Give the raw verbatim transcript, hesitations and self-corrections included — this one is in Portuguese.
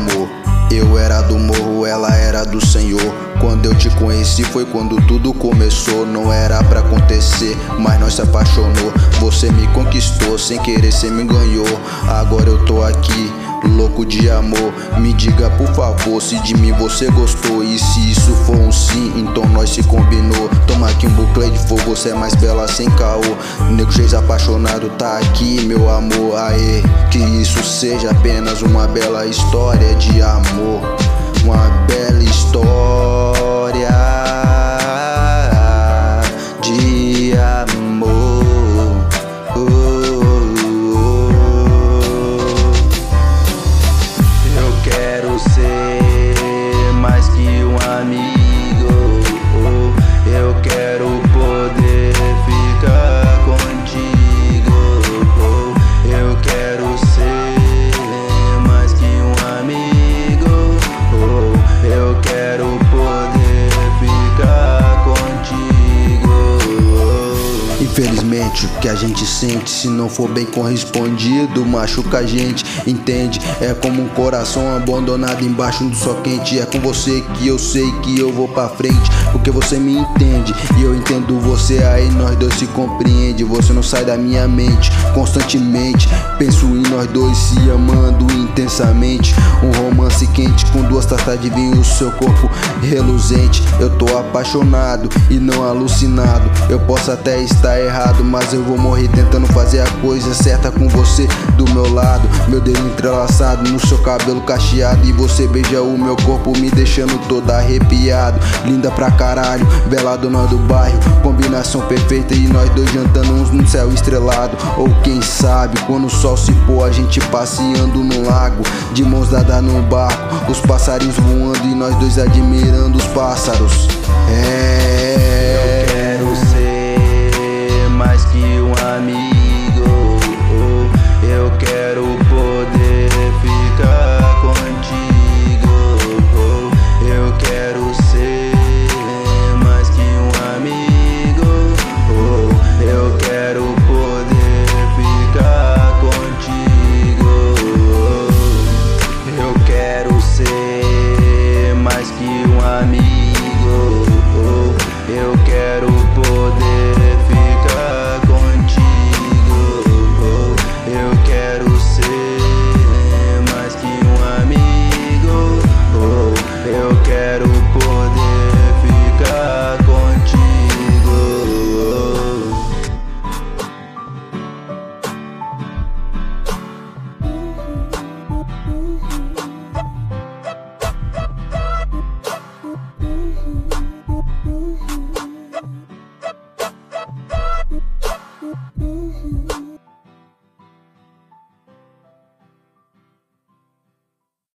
amor. Eu era do morro, ela era do Senhor. Quando eu te conheci foi quando tudo começou. Não era pra acontecer, mas nós se apaixonou. Você me conquistou, sem querer cê me ganhou. Agora eu tô aqui, louco de amor. Me diga por favor se de mim você gostou. E se isso for um sim, então nós se combinou. Toma aqui um buclê de fogo, você é mais bela sem caô. Nego Geis apaixonado tá aqui, meu amor. Aê, que isso seja apenas uma bela história de amor. Uma bela história de amor. Oh, oh, oh. Eu quero ser mais que um amigo. Oh, eu quero poder ficar contigo. Oh, eu quero ser mais que um amigo. Oh, eu quero poder ficar contigo. Oh. Infelizmente o que a gente sente, se não for bem correspondido, machuca a gente, entende? É como um coração abandonado embaixo do sol quente. É com você que eu sei que eu vou pra frente, porque você me entende e eu entendo você. Aí nós dois se compreende. Você não sai da minha mente constantemente. Penso em nós dois se amando intensamente. Um romance quente com duas taças de vinho, o seu corpo reluzente. Eu tô apaixonado e não alucinado. Eu posso até estar errado, mas eu vou morrer tentando fazer a coisa certa com você do meu lado. Meu dedo entrelaçado no seu cabelo cacheado, e você beija o meu corpo me deixando todo arrepiado. Linda pra caralho, bela dona do bairro, combinação perfeita e nós dois jantando uns no céu estrelado. Ou quem sabe, quando o sol se pôr, a gente passeando no lago, de mãos dadas no barco, os passarinhos voando e nós dois admirando os pássaros. É, eu quero ser mais que um amigo.